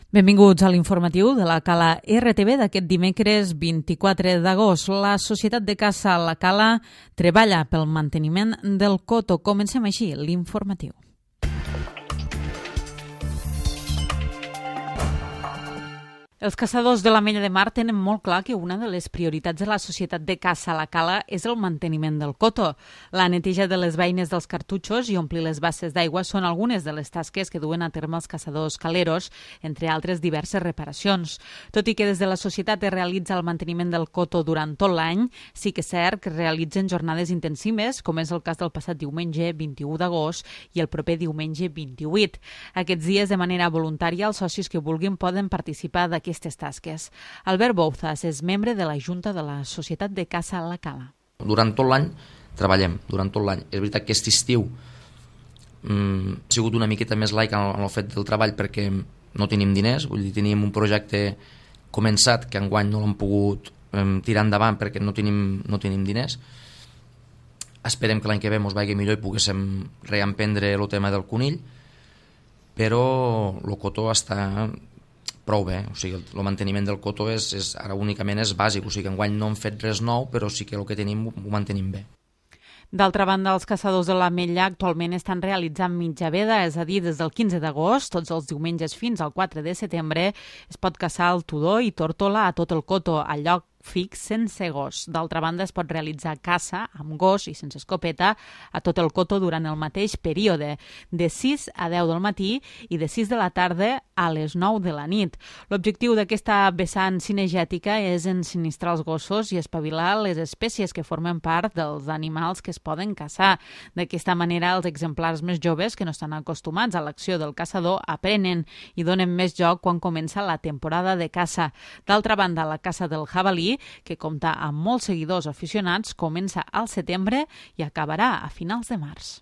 Benvinguts a l'informatiu de la Cala RTV d'aquest dimecres 24 d'agost. La Societat de Caça La Cala treballa pel manteniment del coto. Comencem així l'informatiu. Els caçadors de l'Ametlla de Mar tenen molt clar que una de les prioritats de la Societat de Caça La Cala és el manteniment del coto. La neteja de les beines dels cartutxos i omplir les basses d'aigua són algunes de les tasques que duen a terme els caçadors caleros, entre altres diverses reparacions. Tot i que des de la Societat es realitza el manteniment del coto durant tot l'any, sí que és cert que es realitzen jornades intensives, com és el cas del passat diumenge 21 d'agost i el proper diumenge 28. Aquests dies, de manera voluntària, els socis que vulguin poden participar d'aquestes tasques. Albert Bouzas és membre de la Junta de la Societat de Caça La Cala. Durant tot l'any treballem, durant tot l'any. És veritat que aquest estiu ha sigut una miqueta més laic en el fet del treball perquè no tenim diners, vull dir, teníem un projecte començat que enguany no l'hem pogut tirar endavant perquè no tenim diners. Esperem que l'any que ve ens vagi millor i poguéssim reemprendre el tema del conill, però el cotó està prou bé, o sigui, el manteniment del cotó ara únicament és bàsic, o sigui, enguany no hem fet res nou, però sí que el que tenim ho mantenim bé. D'altra banda, els caçadors de l'Ametlla actualment estan realitzant mitja veda, és a dir, des del 15 d'agost, tots els diumenges fins al 4 de setembre, es pot caçar el tudó i tórtola a tot el coto, al lloc fix sense gos. D'altra banda, es pot realitzar caça amb gos i sense escopeta a tot el coto durant el mateix període, de 6 a 10 del matí i de 6 de la tarda a les 9 de la nit. L'objectiu d'aquesta vessant cinegètica és ensinistrar els gossos i espavilar les espècies que formen part dels animals que es poden caçar. D'aquesta manera, els exemplars més joves, que no estan acostumats a l'acció del caçador, aprenen i donen més joc quan comença la temporada de caça. D'altra banda, la caça del jabalí, que compta amb molts seguidors aficionats, comença al setembre i acabarà a finals de març.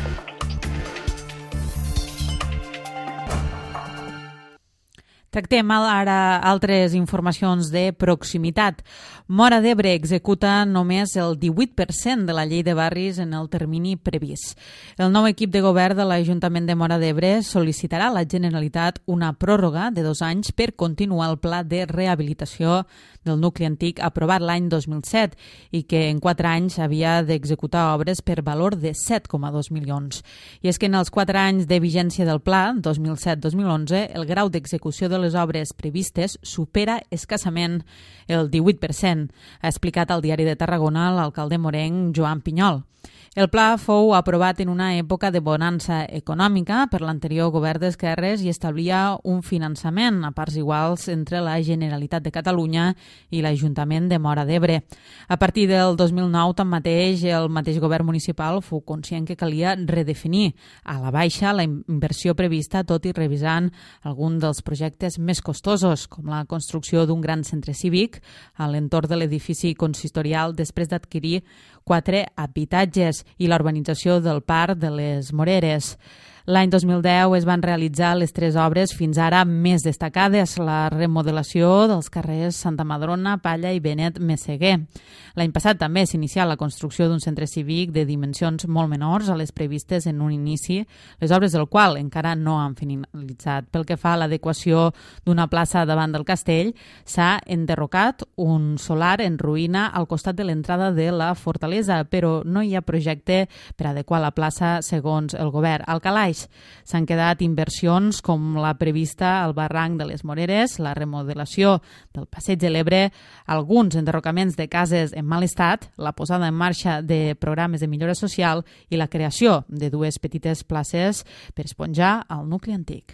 Tractem ara altres informacions de proximitat. Móra d'Ebre executa només el 18% de la llei de barris en el termini previst. El nou equip de govern de l'Ajuntament de Móra d'Ebre sol·licitarà a la Generalitat una pròrroga de 2 anys per continuar el pla de rehabilitació del nucli antic aprovat l'any 2007 i que en 4 anys havia d'executar obres per valor de 7,2 milions. I és que en els 4 anys de vigència del pla, 2007-2011, el grau d'execució de les obres previstes supera escassament el 18%, ha explicat al Diari de Tarragona l'alcalde morenc Joan Pinyol. El pla fou aprovat en una època de bonança econòmica per l'anterior govern d'esquerres i establia un finançament a parts iguals entre la Generalitat de Catalunya i l'Ajuntament de Móra d'Ebre. A partir del 2009, tanmateix, el mateix govern municipal fou conscient que calia redefinir a la baixa la inversió prevista, tot i revisant algun dels projectes més costosos, com la construcció d'un gran centre cívic a l'entorn de l'edifici consistorial després d'adquirir 4 habitatges i la urbanització del Parc de les Moreres. L'any 2010 es van realitzar les 3 obres fins ara més destacades, la remodelació dels carrers Santa Madrona, Palla i Benet Messeguer. L'any passat també s'inicià la construcció d'un centre cívic de dimensions molt menors a les previstes en un inici, les obres del qual encara no han finalitzat. Pel que fa a l'adequació d'una plaça davant del castell, s'ha enderrocat un solar en ruïna al costat de l'entrada de la fortalesa, però no hi ha projecte per adequar la plaça segons el govern. Al calaix s'han quedat inversions com la prevista al barranc de les Moreres, la remodelació del passeig de l'Ebre, alguns enderrocaments de cases en mal estat, la posada en marxa de programes de millora social i la creació de 2 petites places per esponjar el nucli antic.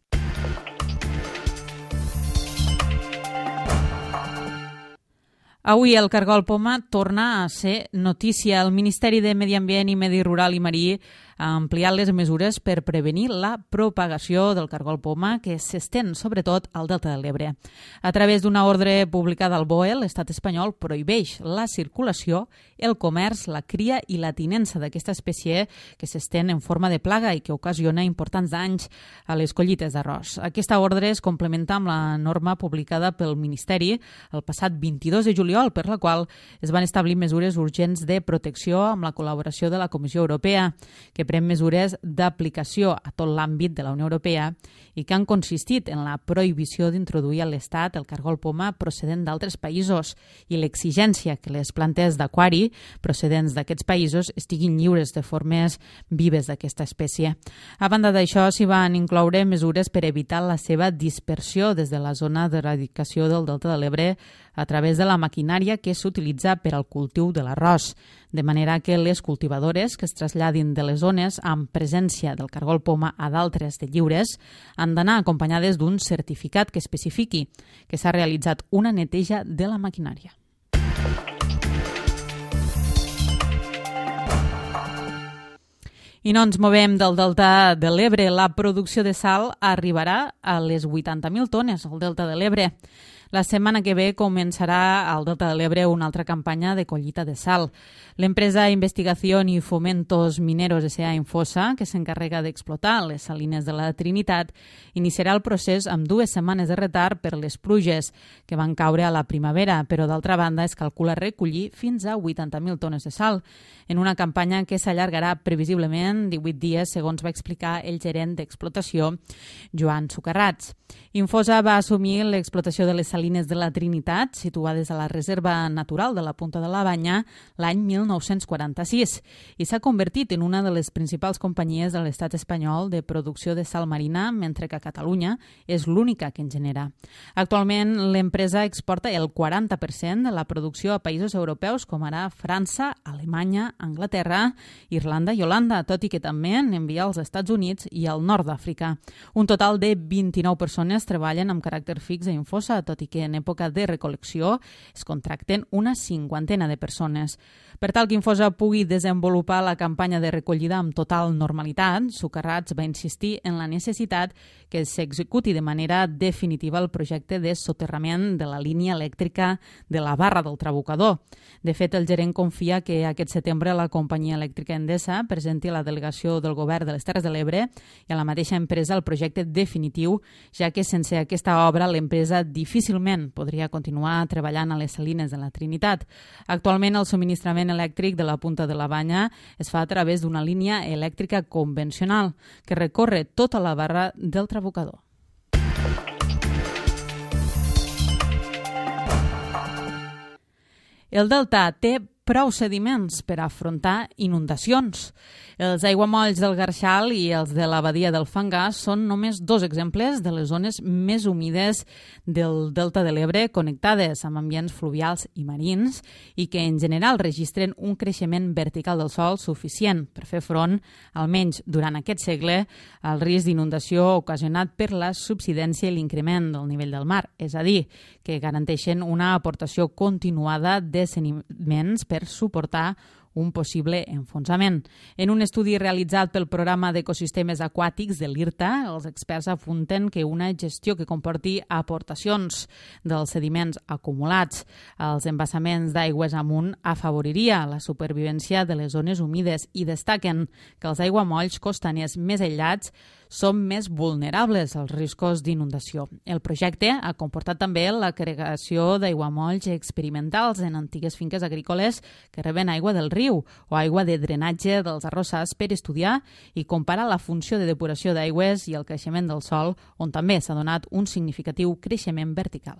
Avui el cargol poma torna a ser notícia. El Ministeri de Medi Ambient i Medi Rural i Marí ha ampliat les mesures per prevenir la propagació del cargol poma que s'estén sobretot al Delta de l'Ebre. A través d'una ordre publicada al BOE, l'Estat espanyol prohibeix la circulació, el comerç, la cria i la tinença d'aquesta espècie que s'estén en forma de plaga i que ocasiona importants danys a les collites d'arròs. Aquesta ordre es complementa amb la norma publicada pel Ministeri el passat 22 de juliol, per la qual es van establir mesures urgents de protecció amb la col·laboració de la Comissió Europea, que pren mesures d'aplicació a tot l'àmbit de la Unió Europea i que han consistit en la prohibició d'introduir a l'Estat el cargol poma procedent d'altres països i l'exigència que les plantes d'aquari procedents d'aquests països estiguin lliures de formes vives d'aquesta espècie. A banda d'això, s'hi van incloure mesures per evitar la seva dispersió des de la zona d'eradicació del Delta de l'Ebre a través de la maquinària que s'utilitza per al cultiu de l'arròs, de manera que les cultivadores que es traslladin de les zones amb presència del cargol poma a d'altres de lliures han d'anar acompanyades d'un certificat que especifiqui que s'ha realitzat una neteja de la maquinària. I no ens movem del Delta de l'Ebre. La producció de sal arribarà a les 80.000 tones al Delta de l'Ebre. La setmana que ve començarà al Delta de l'Ebre una altra campanya de collita de sal. L'empresa Investigación y Fomentos Mineros S.A. Infosa, que s'encarrega d'explotar les salines de la Trinitat, iniciarà el procés amb 2 setmanes de retard per les pluges que van caure a la primavera, però d'altra banda es calcula recollir fins a 80.000 tones de sal, en una campanya que s'allargarà previsiblement 18 dies, segons va explicar el gerent d'explotació, Joan Sucarrats. Infosa va assumir l'explotació de les salines de la Trinitat, situades a la Reserva Natural de la Punta de la Banya, l'any 1946, i s'ha convertit en una de les principals companyies de l'estat espanyol de producció de sal marina, mentre que a Catalunya és l'única que en genera. Actualment, l'empresa exporta el 40% de la producció a països europeus com ara França, Alemanya, Anglaterra, Irlanda i Holanda, tot i que també n'envia als Estats Units i al nord d'Àfrica. Un total de 29 persones treballen amb caràcter fix a Infosa, tot i que en època de recol·lecció es contracten una 50 de persones. Per tal que Infosa pugui desenvolupar la campanya de recollida amb total normalitat, Sucarrats va insistir en la necessitat que s'executi de manera definitiva el projecte de soterrament de la línia elèctrica de la Barra del Trabucador. De fet, el gerent confia que aquest setembre la companyia elèctrica Endesa presenti a la delegació del govern de les Terres de l'Ebre i a la mateixa empresa el projecte definitiu, ja que sense aquesta obra l'empresa difícilment podria continuar treballant a les salines de la Trinitat. Actualment el subministrament elèctric de la Punta de la Banya es fa a través d'una línia elèctrica convencional que recorre tota la barra del Trabucador. El Delta té prou sediments per afrontar inundacions. Els aiguamolls del Garxal i els de la badia del Fangar són només 2 exemples de les zones més humides del Delta de l'Ebre connectades amb ambients fluvials i marins i que en general registren un creixement vertical del sòl suficient per fer front, almenys durant aquest segle, al risc d'inundació ocasionat per la subsidència i l'increment del nivell del mar, és a dir, que garanteixen una aportació continuada de sediments per suportar un possible enfonsament. En un estudi realitzat pel Programa d'Ecosistemes Aquàtics de l'IRTA, els experts apunten que una gestió que comporti aportacions dels sediments acumulats als embassaments d'aigües amunt afavoriria la supervivència de les zones humides i destaquen que els aiguamolls costaners més aïllats són més vulnerables als riscos d'inundació. El projecte ha comportat també la creació d'aiguamolls experimentals en antigues finques agrícoles que reben aigua del riu o aigua de drenatge dels arrossars per estudiar i comparar la funció de depuració d'aigües i el creixement del sòl, on també s'ha donat un significatiu creixement vertical.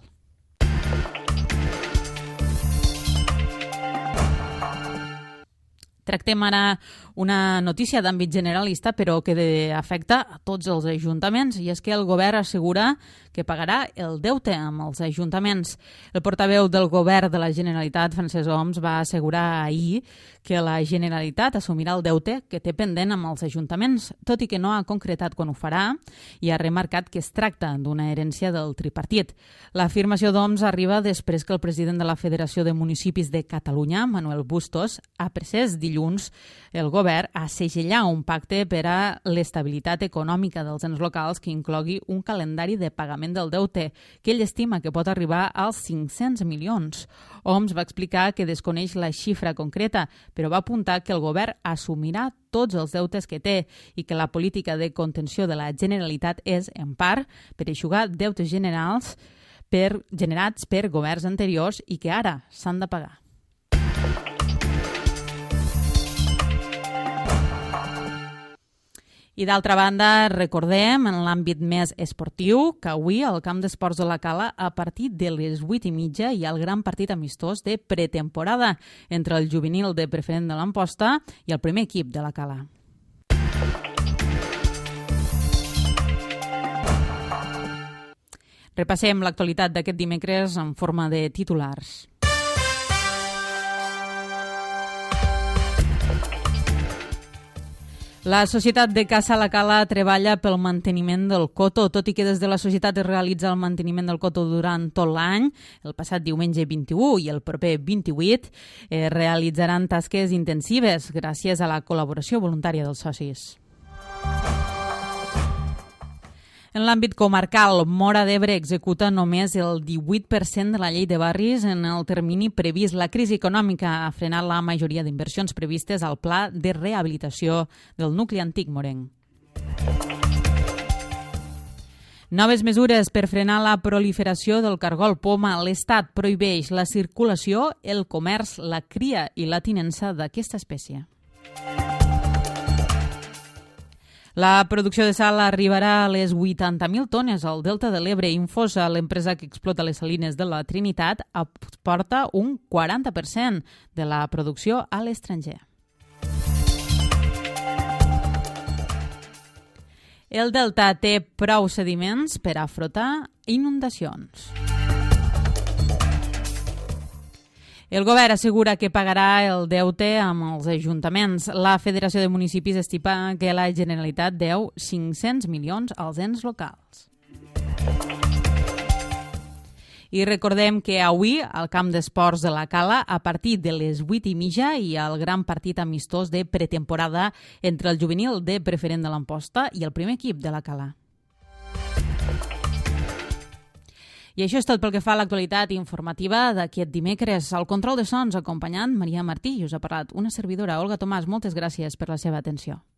Tractem ara una notícia d'àmbit generalista, però que afecta a tots els ajuntaments, i és que el govern assegura que pagarà el deute amb els ajuntaments. El portaveu del govern de la Generalitat, Francesc Homs, va assegurar ahir que la Generalitat assumirà el deute que té pendent amb els ajuntaments, tot i que no ha concretat quan ho farà, i ha remarcat que es tracta d'una herència del tripartit. L'afirmació d'Homs arriba després que el president de la Federació de Municipis de Catalunya, Manuel Bustos, ha precès dilluns el govern a segellar un pacte per a l'estabilitat econòmica dels ens locals que inclogui un calendari de pagament del deute, que ell estima que pot arribar als 500 milions. Homs va explicar que desconeix la xifra concreta, però va apuntar que el govern assumirà tots els deutes que té i que la política de contenció de la Generalitat és, en part, per eixugar deutes generats per governs anteriors i que ara s'han de pagar. I d'altra banda, recordem, en l'àmbit més esportiu, que avui al camp d'esports de la Cala, a partir de les 8:30, hi ha el gran partit amistós de pretemporada entre el juvenil de Preferent de l'Amposta i el primer equip de la Cala. Repassem l'actualitat d'aquest dimecres en forma de titulars. La Societat de Caça la Cala treballa pel manteniment del coto, tot i que des de la societat es realitza el manteniment del coto durant tot l'any. El passat diumenge 21 i el proper 28 realitzaran tasques intensives gràcies a la col·laboració voluntària dels socis. En l'àmbit comarcal, Móra d'Ebre executa només el 18% de la llei de barris en el termini previst. La crisi econòmica ha frenat la majoria d'inversions previstes al pla de rehabilitació del nucli antic morenc. Noves mesures per frenar la proliferació del cargol poma. L'Estat prohibeix la circulació, el comerç, la cria i la tinença d'aquesta espècie. La producció de sal arribarà a les 80.000 tones al Delta de l'Ebre. Infosa, l'empresa que explota les salines de la Trinitat, aporta un 40% de la producció a l'estranger. El Delta té prou sediments per afrontar inundacions. El govern assegura que pagarà el deute amb els ajuntaments. La Federació de Municipis estima que la Generalitat deu 500 milions als ens locals. I recordem que avui, al camp d'esports de la Cala, a partir de les 8:30, hi ha el gran partit amistós de pretemporada entre el juvenil de Preferent de l'Amposta i el primer equip de la Cala. I això és tot pel que fa a l'actualitat informativa d'aquest dimecres. Al control de sons acompanyant Maria Martí i us ha parlat una servidora, Olga Tomàs. Moltes gràcies per la seva atenció.